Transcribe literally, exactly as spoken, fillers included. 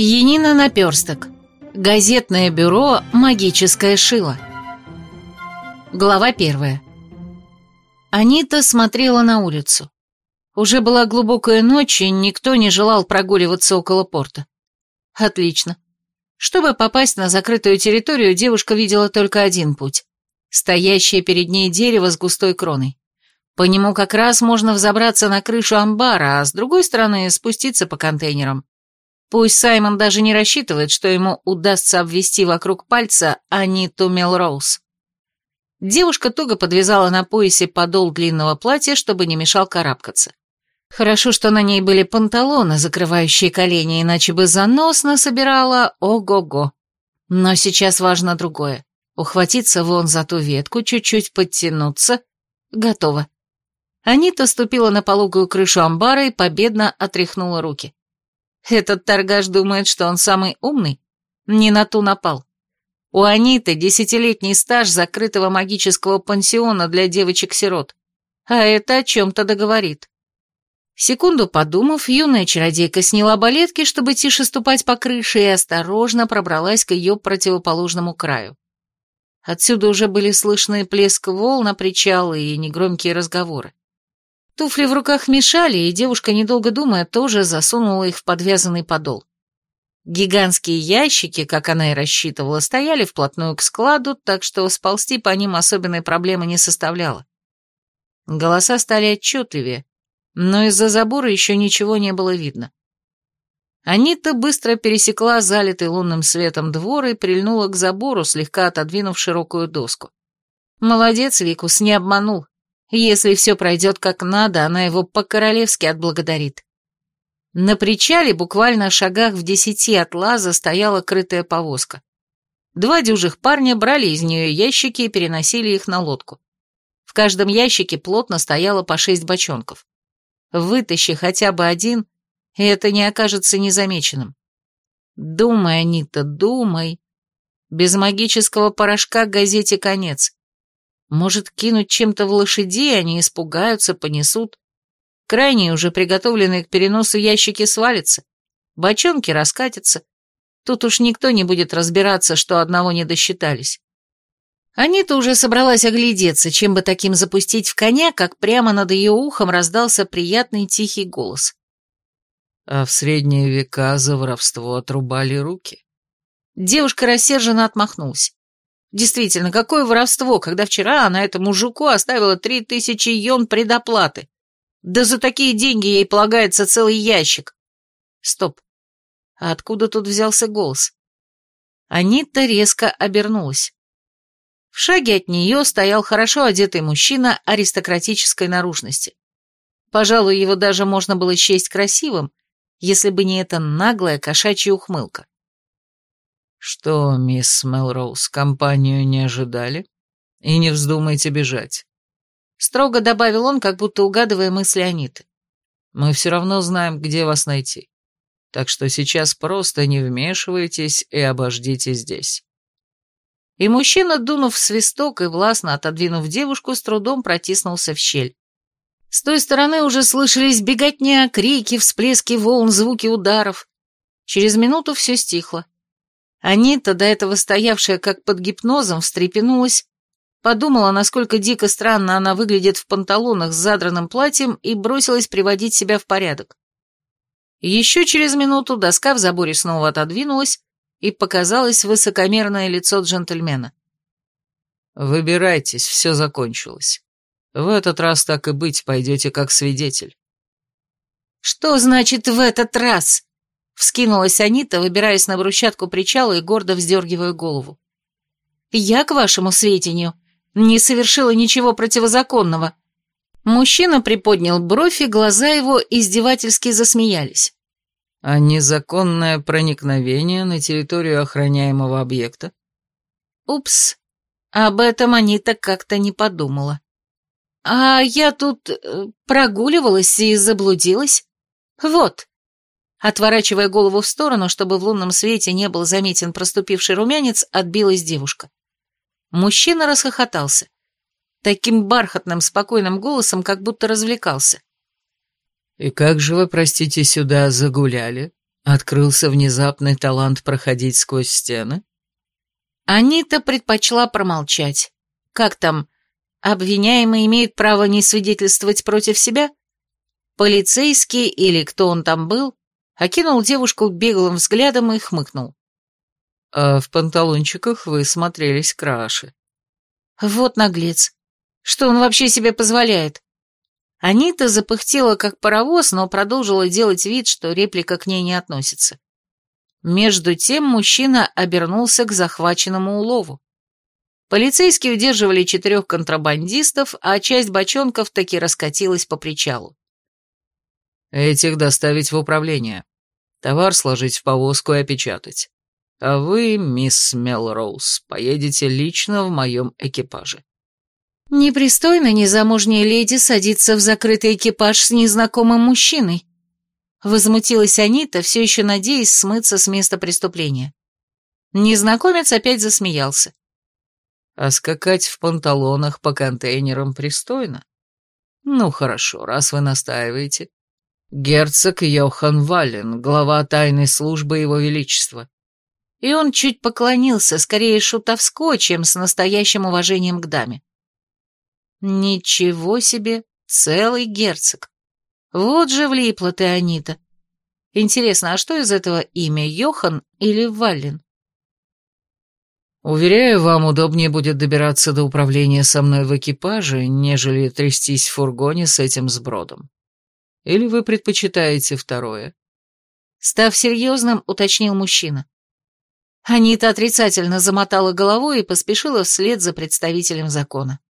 Янина Наперсток. Газетное бюро «Магическое шило». Глава первая. Анита смотрела на улицу. Уже была глубокая ночь, и никто не желал прогуливаться около порта. Отлично. Чтобы попасть на закрытую территорию, девушка видела только один путь. Стоящее перед ней дерево с густой кроной. По нему как раз можно взобраться на крышу амбара, а с другой стороны спуститься по контейнерам. Пусть Саймон даже не рассчитывает, что ему удастся обвести вокруг пальца Аниту Мелроуз. Девушка туго подвязала на поясе подол длинного платья, чтобы не мешал карабкаться. Хорошо, что на ней были панталоны, закрывающие колени, иначе бы занос насобирала ого-го. Но сейчас важно другое. Ухватиться вон за ту ветку, чуть-чуть подтянуться. Готово. Анита ступила на пологую крышу амбара и победно отряхнула руки. Этот торгаш думает, что он самый умный? Не на ту напал. У Аниты десятилетний стаж закрытого магического пансиона для девочек-сирот. А это о чем-то договорит. Секунду подумав, юная чародейка сняла балетки, чтобы тише ступать по крыше, и осторожно пробралась к ее противоположному краю. Отсюда уже были слышны плеск волн на причал и негромкие разговоры. Туфли в руках мешали, и девушка, недолго думая, тоже засунула их в подвязанный подол. Гигантские ящики, как она и рассчитывала, стояли вплотную к складу, так что сползти по ним особенной проблемы не составляло. Голоса стали отчетливее, но из-за забора еще ничего не было видно. Анита быстро пересекла залитый лунным светом двор и прильнула к забору, слегка отодвинув широкую доску. Молодец, Викус, не обманул. Если все пройдет как надо, она его по-королевски отблагодарит. На причале, буквально в шагах в десяти от лаза, стояла крытая повозка. Два дюжих парня брали из нее ящики и переносили их на лодку. В каждом ящике плотно стояло по шесть бочонков. Вытащи хотя бы один, и это не окажется незамеченным. Думай, Анита, думай. Без магического порошка газете конец. Может, кинуть чем-то в лошадей, они испугаются, понесут. Крайние, уже приготовленные к переносу ящики, свалятся. Бочонки раскатятся. Тут уж никто не будет разбираться, что одного не досчитались. Анита уже собралась оглядеться, чем бы таким запустить в коня, как прямо над ее ухом раздался приятный тихий голос. А в средние века за воровство отрубали руки. Девушка рассерженно отмахнулась. Действительно, какое воровство, когда вчера она этому мужику оставила три тысячи йон предоплаты. Да за такие деньги ей полагается целый ящик. Стоп. А откуда тут взялся голос? Анита резко обернулась. В шаге от нее стоял хорошо одетый мужчина аристократической наружности. Пожалуй, его даже можно было счесть красивым, если бы не эта наглая кошачья ухмылка. «Что, мисс Мелроуз, компанию не ожидали? И не вздумайте бежать», — строго добавил он, как будто угадывая мысли Аниты. «Мы все равно знаем, где вас найти, так что сейчас просто не вмешивайтесь и обождите здесь». И мужчина, дунув в свисток и властно отодвинув девушку, с трудом протиснулся в щель. С той стороны уже слышались беготня, крики, всплески волн, звуки ударов. Через минуту все стихло. Анита, до этого стоявшая как под гипнозом, встрепенулась, подумала, насколько дико странно она выглядит в панталонах с задранным платьем, и бросилась приводить себя в порядок. Еще через минуту доска в заборе снова отодвинулась, и показалось высокомерное лицо джентльмена. «Выбирайтесь, все закончилось. В этот раз, так и быть, пойдете как свидетель». «Что значит «в этот раз»?» — вскинулась Анита, выбираясь на брусчатку причала и гордо вздергивая голову. «Я, к вашему сведению, не совершила ничего противозаконного». Мужчина приподнял бровь, и глаза его издевательски засмеялись. «А незаконное проникновение на территорию охраняемого объекта?» «Упс, об этом Анита как-то не подумала. А я тут прогуливалась и заблудилась. Вот». Отворачивая голову в сторону, чтобы в лунном свете не был заметен проступивший румянец, отбилась девушка. Мужчина расхохотался. Таким бархатным, спокойным голосом, как будто развлекался. «И как же вы, простите, сюда загуляли? Открылся внезапный талант проходить сквозь стены? Анита предпочла промолчать. Как там, обвиняемый имеет право не свидетельствовать против себя? Полицейский, или кто он там был, окинул девушку беглым взглядом и хмыкнул. А в панталончиках вы смотрелись краше. Вот наглец. Что он вообще себе позволяет? Анита запыхтела как паровоз, но продолжила делать вид, что реплика к ней не относится. Между тем мужчина обернулся к захваченному улову. Полицейские удерживали четырех контрабандистов, а часть бочонков таки раскатилась по причалу. Этих доставить в управление. Товар сложить в повозку и опечатать. А вы, мисс Мелроуз, поедете лично в моем экипаже. Непристойно незамужняя леди садиться в закрытый экипаж с незнакомым мужчиной. Возмутилась Анита, все еще надеясь смыться с места преступления. Незнакомец опять засмеялся. А скакать в панталонах по контейнерам пристойно? Ну хорошо, раз вы настаиваете. Герцог Йохан Вален, глава тайной службы Его Величества. И он чуть поклонился, скорее шутовско, чем с настоящим уважением к даме. Ничего себе, целый герцог. Вот же влипла ты, Анита. Интересно, а что из этого имя, Йохан или Вален? Уверяю, вам удобнее будет добираться до управления со мной в экипаже, нежели трястись в фургоне с этим сбродом. Или вы предпочитаете второе? Став серьезным, уточнил мужчина. Анита отрицательно замотала головой и поспешила вслед за представителем закона.